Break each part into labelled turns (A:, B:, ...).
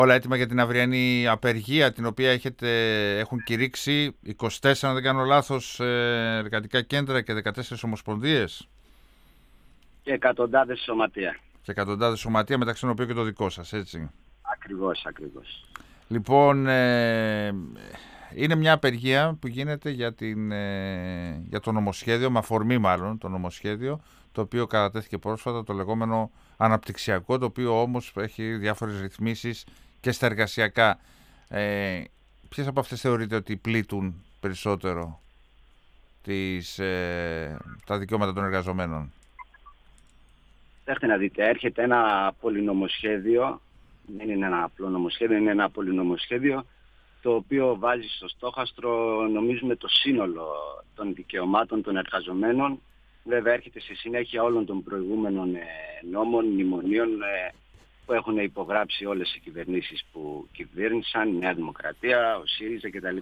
A: Όλα έτοιμα για την αυριανή απεργία, την οποία έχουν κηρύξει 24, αν δεν κάνω λάθος, εργατικά κέντρα και 14 ομοσπονδίες.
B: Και εκατοντάδες σωματεία.
A: Και εκατοντάδες σωματεία, μεταξύ των οποίων και το δικό σας, έτσι.
B: Ακριβώς, ακριβώς.
A: Λοιπόν, είναι μια απεργία που γίνεται για το νομοσχέδιο, με αφορμή μάλλον το νομοσχέδιο, το οποίο κατατέθηκε πρόσφατα, το λεγόμενο αναπτυξιακό, το οποίο όμως έχει διάφορες ρυθμίσεις και στα εργασιακά. Ποιες από αυτές θεωρείτε ότι πλήττουν περισσότερο τα δικαιώματα των εργαζομένων?
B: Έχετε να δείτε, έρχεται ένα πολυνομοσχέδιο, δεν είναι ένα απλό νομοσχέδιο, είναι ένα πολυνομοσχέδιο, το οποίο βάζει στο στόχαστρο, νομίζουμε, το σύνολο των δικαιωμάτων των εργαζομένων. Βέβαια έρχεται σε συνέχεια όλων των προηγούμενων νόμων, μνημονίων που έχουν υπογράψει όλες οι κυβερνήσεις που κυβέρνησαν, Νέα Δημοκρατία, ο ΣΥΡΙΖΑ κτλ.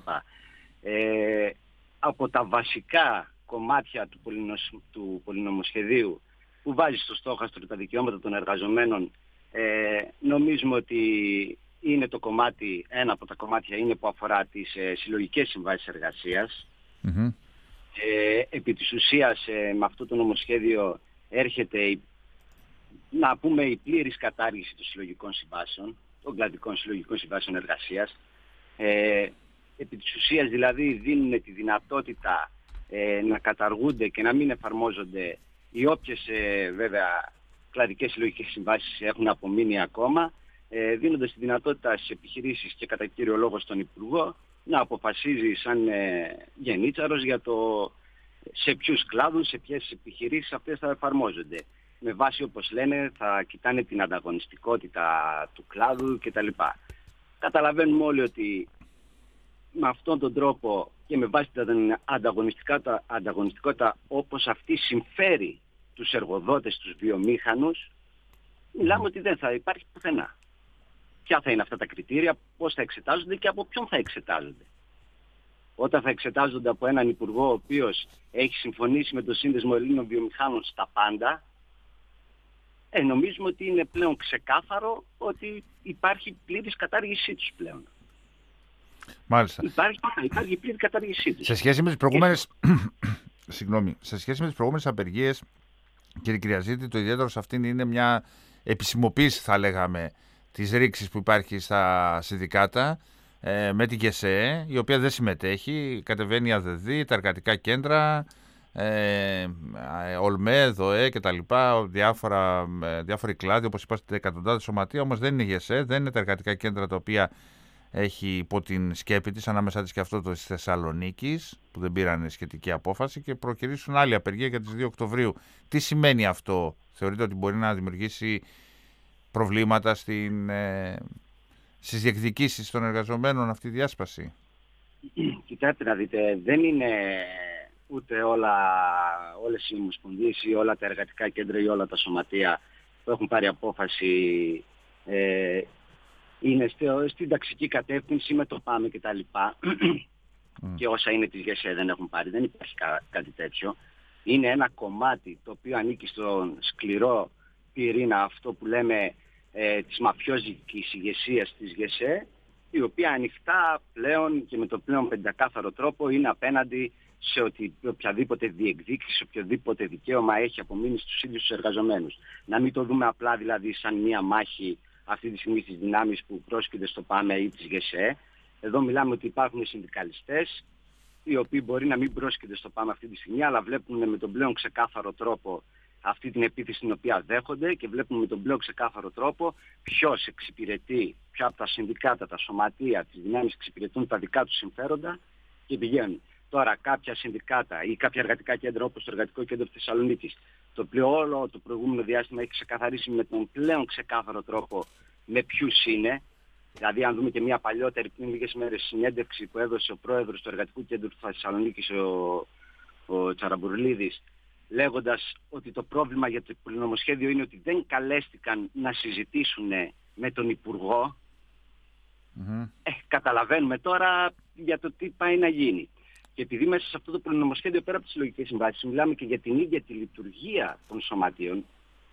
B: Από τα βασικά κομμάτια του πολυνομοσχεδίου που βάζει στο στόχαστρο τα δικαιώματα των εργαζομένων, νομίζουμε ότι είναι ένα από τα κομμάτια είναι που αφορά τις συλλογικές συμβάσεις εργασίας.
A: Mm-hmm.
B: Επί της ουσίας με αυτό το νομοσχέδιο έρχεται να πούμε η πλήρης κατάργηση των συλλογικών συμβάσεων, των κλαδικών συλλογικών συμβάσεων εργασίας. Επί της ουσίας δηλαδή δίνουν τη δυνατότητα να καταργούνται και να μην εφαρμόζονται οι όποιες βέβαια κλαδικές συλλογικές συμβάσεις έχουν απομείνει ακόμα, δίνοντας τη δυνατότητα στις επιχειρήσεις και κατά κύριο λόγο στον Υπουργό να αποφασίζει σαν γενίτσαρος για το σε ποιους κλάδους, σε ποιες επιχειρήσεις αυτές θα εφαρμόζονται. Με βάση, όπως λένε, θα κοιτάνε την ανταγωνιστικότητα του κλάδου κτλ. Καταλαβαίνουμε όλοι ότι με αυτόν τον τρόπο και με βάση την ανταγωνιστικότητα όπως αυτή συμφέρει τους εργοδότες, τους βιομήχανους, μιλάμε ότι δεν θα υπάρχει πουθενά. Ποια θα είναι αυτά τα κριτήρια, πώς θα εξετάζονται και από ποιον θα εξετάζονται. Όταν θα εξετάζονται από έναν υπουργό ο οποίος έχει συμφωνήσει με το Σύνδεσμο Ελλήνων Βιομηχάνων στα πάντα, νομίζουμε ότι είναι πλέον ξεκάθαρο ότι υπάρχει πλήρης κατάργησή τους πλέον.
A: Μάλιστα.
B: Υπάρχει πλήρη κατάργησή τους.
A: Σε σχέση με τις προηγούμενες, σε σχέση με τις προηγούμενες απεργίες, κύριε Κυριαζήτη, το ιδιαίτερο σε αυτήν είναι μια επισημοποίηση, θα λέγαμε, της ρήξης που υπάρχει στα συνδικάτα, με την ΓΕΣΕ, η οποία δεν συμμετέχει, κατεβαίνει η ΑΔΔ, τα εργατικά κέντρα, ΟΛΜΕ, ΔΟΕ κτλ. Διάφοροι κλάδοι, όπως είπατε, εκατοντάδες σωματεία, όμως δεν είναι η ΓΕΣΕ, δεν είναι τα εργατικά κέντρα τα οποία έχει υπό την σκέπη της, ανάμεσά της και αυτό της Θεσσαλονίκης, που δεν πήραν σχετική απόφαση και προκυρήσουν άλλη απεργία για τις 2 Οκτωβρίου. Τι σημαίνει αυτό? Θεωρείτε ότι μπορεί να δημιουργήσει προβλήματα στις διεκδικήσεις των εργαζομένων αυτή η διάσπαση?
B: Κοιτάξτε να δείτε, δεν είναι ούτε όλες οι ομοσπονδίες ή όλα τα εργατικά κέντρα ή όλα τα σωματεία που έχουν πάρει απόφαση είναι στην ταξική κατεύθυνση με το ΠΑΜΕ και τα λοιπά και όσα είναι της ΓΕΣΕ δεν έχουν πάρει. Δεν υπάρχει κάτι τέτοιο. Είναι ένα κομμάτι το οποίο ανήκει στον σκληρό πυρήνα, αυτό που λέμε της μαφιόζικης ηγεσίας της ΓΕΣΕ, η οποία ανοιχτά πλέον και με το πλέον πεντακάθαρο τρόπο είναι απέναντι σε οποιαδήποτε διεκδίκηση, οποιοδήποτε δικαίωμα έχει απομείνει στους ίδιους τους εργαζομένους. Να μην το δούμε απλά δηλαδή σαν μια μάχη αυτή τη στιγμή στις δυνάμεις που πρόσκειται στο ΠΑΜΕ ή της ΓΕΣΕ. Εδώ μιλάμε ότι υπάρχουν συνδικαλιστές οι οποίοι μπορεί να μην πρόσκειται στο ΠΑΜΕ αυτή τη στιγμή, αλλά βλέπουν με τον πλέον ξεκάθαρο τρόπο αυτή την επίθεση την οποία δέχονται και βλέπουν με τον πλέον ξεκάθαρο τρόπο ποιος εξυπηρετεί, ποια από τα συνδικάτα, τα σωματεία, τις δυνάμεις εξυπηρετούν τα δικά τους συμφέροντα και πηγαίνουν. Τώρα κάποια συνδικάτα ή κάποια εργατικά κέντρα όπως το Εργατικό Κέντρο της Θεσσαλονίκης, το οποίο όλο το προηγούμενο διάστημα έχει ξεκαθαρίσει με τον πλέον ξεκάθαρο τρόπο με ποιους είναι. Δηλαδή αν δούμε και μια παλιότερη πριν λίγες μέρες συνέντευξη που έδωσε ο πρόεδρος του Εργατικού Κέντρου της Θεσσαλονίκης, ο Τσαραμπουρλίδης, λέγοντας ότι το πρόβλημα για το πολυνομοσχέδιο είναι ότι δεν καλέστηκαν να συζητήσουν με τον Υπουργό. Καταλαβαίνουμε τώρα για το τι πάει να γίνει. Και επειδή μέσα σε αυτό το πολυνομοσχέδιο, πέρα από τις συλλογικές συμβάσεις, μιλάμε και για την ίδια τη λειτουργία των σωματείων,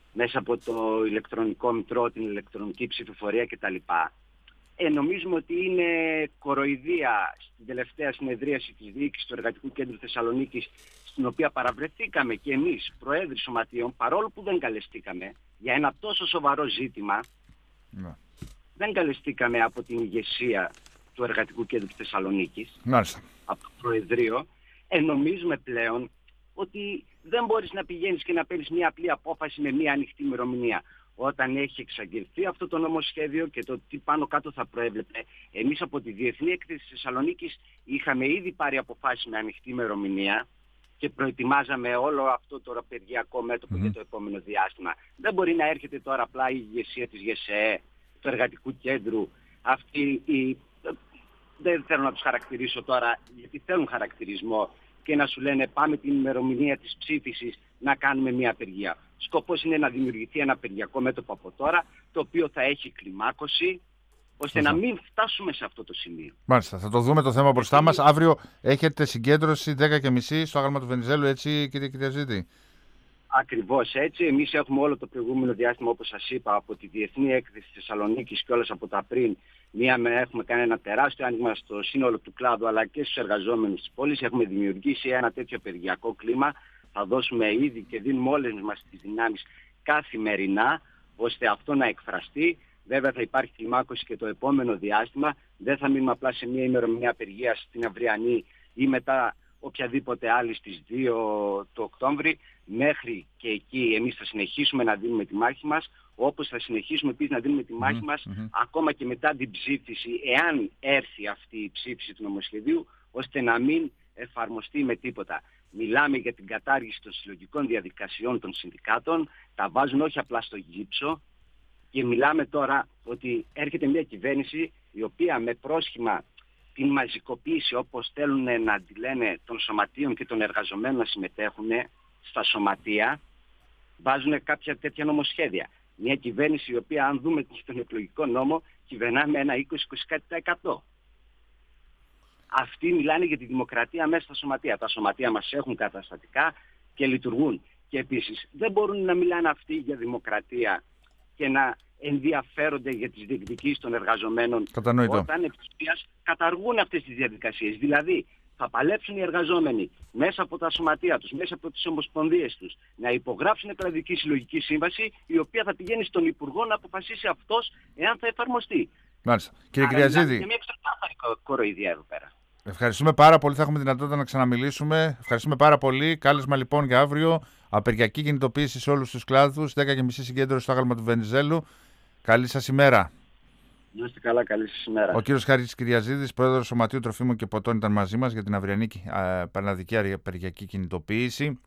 B: μέσα από το ηλεκτρονικό μητρό, την ηλεκτρονική ψηφοφορία κτλ. Νομίζουμε ότι είναι κοροϊδία στην τελευταία συνεδρίαση της διοίκησης του Εργατικού Κέντρου Θεσσαλονίκης, στην οποία παραβρεθήκαμε και εμείς, προέδροι σωματείων, παρόλο που δεν καλεστήκαμε για ένα τόσο σοβαρό ζήτημα, δεν καλεστήκαμε από την ηγεσία του Εργατικού Κέντρου Θεσσαλονίκης, από το Προεδρείο. Νομίζουμε πλέον ότι δεν μπορείς να πηγαίνεις και να παίρνεις μια απλή απόφαση με μια ανοιχτή ημερομηνία. Όταν έχει εξαγγελθεί αυτό το νομοσχέδιο και το τι πάνω κάτω θα προέβλεπε, εμείς από τη Διεθνή Έκθεση της Θεσσαλονίκης είχαμε ήδη πάρει αποφάσεις με ανοιχτή ημερομηνία και προετοιμάζαμε όλο αυτό το απεργιακό μέτωπο για το επόμενο διάστημα. Δεν μπορεί να έρχεται τώρα απλά η ηγεσία της ΓΕΣΕΕ, του Εργατικού Κέντρου, δεν θέλω να τους χαρακτηρίσω τώρα γιατί θέλουν χαρακτηρισμό, και να σου λένε πάμε την ημερομηνία της ψήφισης να κάνουμε μια απεργία. Σκοπός είναι να δημιουργηθεί ένα απεργιακό μέτωπο από τώρα, το οποίο θα έχει κλιμάκωση, ώστε να μην φτάσουμε σε αυτό το σημείο.
A: Μάλιστα, θα το δούμε το θέμα μπροστά μας. Αύριο έχετε συγκέντρωση 10:30 στο Άγαλμα του Βενιζέλου, έτσι κύριε Κυριαζήτη?
B: Ακριβώς έτσι. Εμείς έχουμε όλο το προηγούμενο διάστημα, όπως σας είπα, από τη Διεθνή Έκθεση της Θεσσαλονίκης και όλες από τα πριν. Έχουμε κάνει ένα τεράστιο άνοιγμα στο σύνολο του κλάδου, αλλά και στους εργαζόμενους της πόλης. Έχουμε δημιουργήσει ένα τέτοιο απεργιακό κλίμα. Θα δώσουμε ήδη και δίνουμε όλες μας τις δυνάμεις καθημερινά, ώστε αυτό να εκφραστεί. Βέβαια θα υπάρχει κλιμάκωση και το επόμενο διάστημα. Δεν θα μείνουμε απλά σε μια ημερομηνία απεργίας στην αυριανή ή μετά οποιαδήποτε άλλη στις 2 του Οκτώβρη. Μέχρι και εκεί εμείς θα συνεχίσουμε να δίνουμε τη μάχη μας, όπως θα συνεχίσουμε επίσης να δίνουμε τη μάχη μας ακόμα και μετά την ψήφιση, εάν έρθει αυτή η ψήφιση του νομοσχεδίου, ώστε να μην εφαρμοστεί με τίποτα. Μιλάμε για την κατάργηση των συλλογικών διαδικασιών των συνδικάτων, τα βάζουν όχι απλά στο γύψο, και μιλάμε τώρα ότι έρχεται μια κυβέρνηση η οποία με πρόσχημα την μαζικοποίηση, όπως θέλουν να τη λένε, των σωματείων και των εργαζομένων να συμμετέχουν στα σωματεία, βάζουν κάποια τέτοια νομοσχέδια. Μια κυβέρνηση η οποία, αν δούμε τον εκλογικό νόμο, κυβερνά με ένα 20-20%. Αυτοί μιλάνε για τη δημοκρατία μέσα στα σωματεία. Τα σωματεία μας έχουν καταστατικά και λειτουργούν. Και επίσης δεν μπορούν να μιλάνε αυτοί για δημοκρατία και να ενδιαφέρονται για τις διεκδικήσεις των εργαζομένων, όταν ευθείας καταργούν αυτές τις διαδικασίες. Δηλαδή θα παλέψουν οι εργαζόμενοι μέσα από τα σωματεία τους, μέσα από τις ομοσπονδίες τους, να υπογράψουν κλαδική συλλογική σύμβαση, η οποία θα πηγαίνει στον Υπουργό να αποφασίσει αυτός εάν θα εφαρμοστεί.
A: Μάλιστα. Κύριε Κυριαζήτη,
B: για μια ξεκάθαρη κοροϊδία εδώ πέρα.
A: Ευχαριστούμε πάρα πολύ. Θα έχουμε δυνατότητα να ξαναμιλήσουμε. Ευχαριστούμε πάρα πολύ. Κάλεσμα λοιπόν για αύριο. Απεργιακή κινητοποίηση σε όλους τους κλάδους. 10:30 συγκέντρωση στο Άγαλμα του Βενιζέλου. Καλή σας ημέρα.
B: Να είστε καλά, καλή σας ημέρα.
A: Ο κύριος Χάρης Κυριαζίδης, πρόεδρος Σωματείου Τροφίμων και Ποτών, ήταν μαζί μας για την αυριανή πανελλαδική απεργιακή κινητοποίηση.